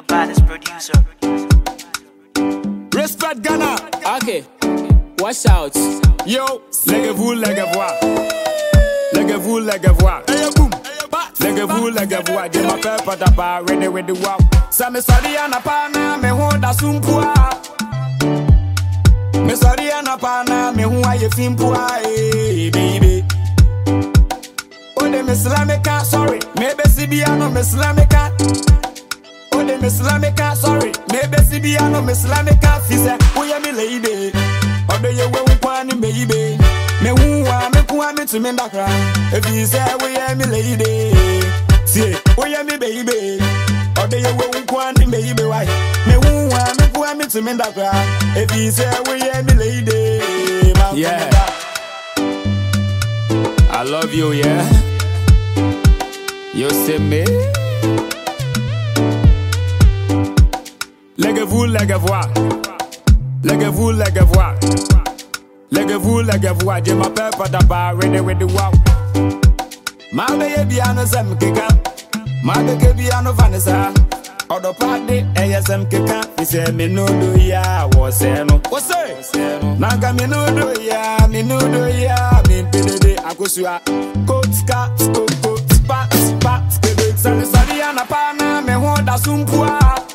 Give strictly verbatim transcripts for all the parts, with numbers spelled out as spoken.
baddest producer. Respect Ghana. Okay, watch out. Yo, lègue-vous, lègue-voi. Lègue-vous, lègue-voi. Hey, boom. Lègue-vous, lègue-voi. Je m'appelle Patapa, ready with the wow. Ça me sorry à na pana, me honda sumpua. Me sorry à na pana, me honda ye fimpua, eh, baby. Oh, de me slameka, sorry. Maybe Sibiano, me slameka. Oh, de me slameka, sorry. Maybe Sibiano, me slameka. Fisa, oh, yeah, me lady. Oh, de ye we upani, baby. Me wua, me kuwa, me to me dakra. If you say, oh, yeah, me lady. See, oh, yeah, me baby. Oh, de ye we upani, baby. Why? Me wua, me kuwa, me to me dakra. If you say, oh, yeah, me lady. Yeah. I love you, yeah. You see me? Lègue-vous, lègue-voi. Lègue-vous, lègue-voi. Lègue-vous, lègue-voi. Je m'appelle Patapa, ready with the wow. Ma beye biano sem keka. Ma beke biano Vanessa. Odo party A S M keka. He say me no do ya, wo say no. Wo say? Naga me no do ya, me no do ya. Me pedede akosua. Coat ska, coat coat, spat spat. Sali sali anapana, me honda sumpua.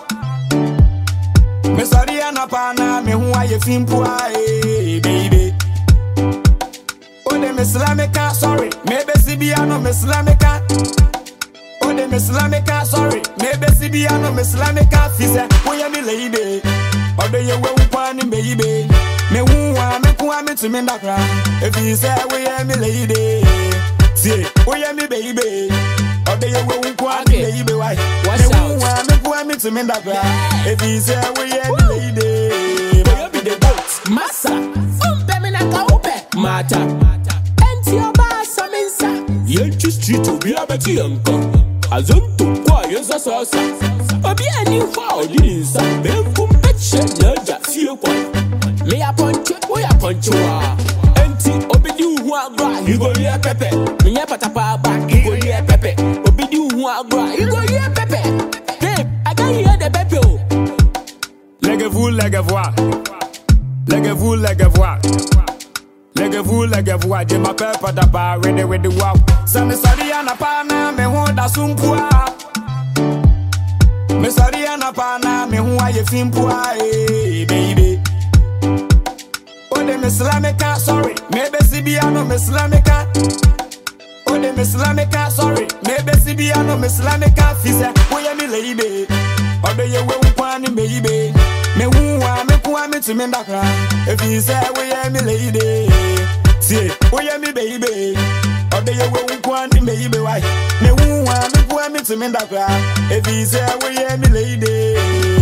Me sorry anapana, me huwa ye fimpua, eh, baby. Oh, de me slameka, sorry. Maybe Sibiano, me slameka. Oh, de me slameka, sorry. Maybe Sibiano, me slameka. Fisa, oh, yeah, me lady. Oh, de ye we upani, baby. Me huwa, me kuwa, me to me dakra. If you say, oh, yeah, me lady. See, oh, yeah, me baby. Oh, de ye we upani, baby. Why? Watch out. Me kuwa, me to me dakra. If you say, oh, yeah, me lady. You be the boat. Massa. Umpe me na kaupe. Mata. Enti oba saminsa. Yenchi street obi abeti yanka. Azonto kwa yensa sasa. Obi ani fa odinsa. Benkum betche nyaja fie kwa. Me a poncho, we a poncho wa. Enti obi di uhu agba. Igo ye pepe. Minye Patapa back. Igo ye pepe. Obi di uhu agba. Igo ye pepe. Babe, I can hear the pepe. Lègue-vous, lègue-voi. Lègue-vous, lègue-voi. Lègue-vous, lègue-voi. Je m'appelle Patapa, ready with the wow. Ça me sorry à na pana, me honda sumpua. Me sorry à na pana, me huwa ye fimpua, eh, baby. Oh, de me slameka, sorry. Maybe Sibiano, me slameka. Oh, de me slameka, sorry. Maybe Sibiano, me slameka. Fisa, oh, yeah, me lady. Oh, de ye we upani, baby. Me wua, me kuwa, me to me dakra. If you say, oh, yeah, me lady. See, oh, yeah, me baby. Oh, de ye we upani, baby. Why? Me wua, me kuwa, me to me dakra. If you say, oh, yeah, me lady.